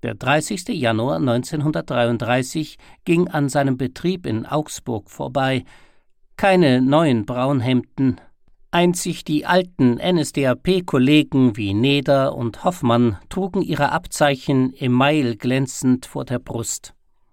Der 30. Januar 1933 ging an seinem Betrieb in Augsburg vorbei. Keine neuen Braunhemden. Einzig die alten NSDAP-Kollegen wie Neder und Hoffmann trugen ihre Abzeichen emailglänzend vor der Brust.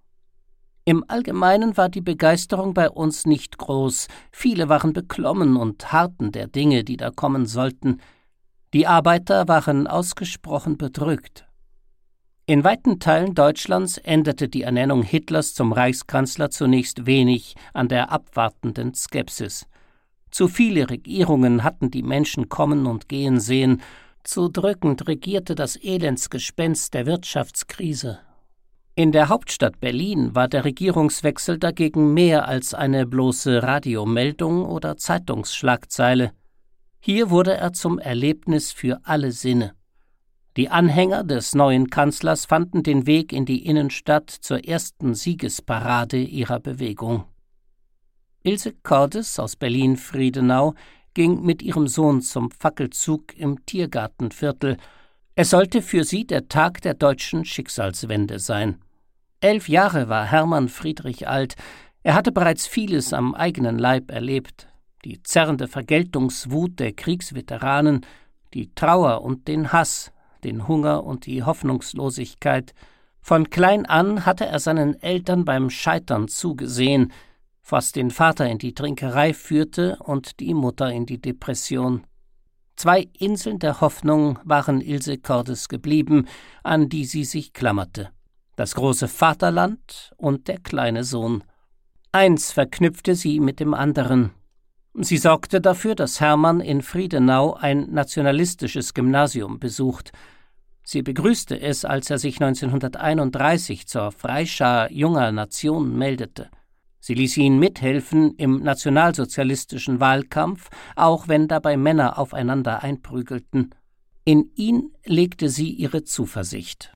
Im Allgemeinen war die Begeisterung bei uns nicht groß. Viele waren beklommen und harrten der Dinge, die da kommen sollten. Die Arbeiter waren ausgesprochen bedrückt. In weiten Teilen Deutschlands änderte die Ernennung Hitlers zum Reichskanzler zunächst wenig an der abwartenden Skepsis. Zu viele Regierungen hatten die Menschen kommen und gehen sehen. Zu drückend regierte das Elendsgespenst der Wirtschaftskrise. In der Hauptstadt Berlin war der Regierungswechsel dagegen mehr als eine bloße Radiomeldung oder Zeitungsschlagzeile. Hier wurde er zum Erlebnis für alle Sinne. Die Anhänger des neuen Kanzlers fanden den Weg in die Innenstadt zur ersten Siegesparade ihrer Bewegung. Ilse Cordes aus Berlin-Friedenau ging mit ihrem Sohn zum Fackelzug im Tiergartenviertel. Es sollte für sie der Tag der deutschen Schicksalswende sein. 11 Jahre war Hermann Friedrich alt. Er hatte bereits vieles am eigenen Leib erlebt. Die zerrende Vergeltungswut der Kriegsveteranen, die Trauer und den Hass, den Hunger und die Hoffnungslosigkeit. Von klein an hatte er seinen Eltern beim Scheitern zugesehen, was den Vater in die Trinkerei führte und die Mutter in die Depression. 2 Inseln der Hoffnung waren Ilse Cordes geblieben, an die sie sich klammerte: das große Vaterland und der kleine Sohn. Eins verknüpfte sie mit dem anderen. Sie sorgte dafür, dass Hermann in Friedenau ein nationalistisches Gymnasium besucht. Sie begrüßte es, als er sich 1931 zur Freischar junger Nation meldete. Sie ließ ihn mithelfen im nationalsozialistischen Wahlkampf, auch wenn dabei Männer aufeinander einprügelten. In ihn legte sie ihre Zuversicht.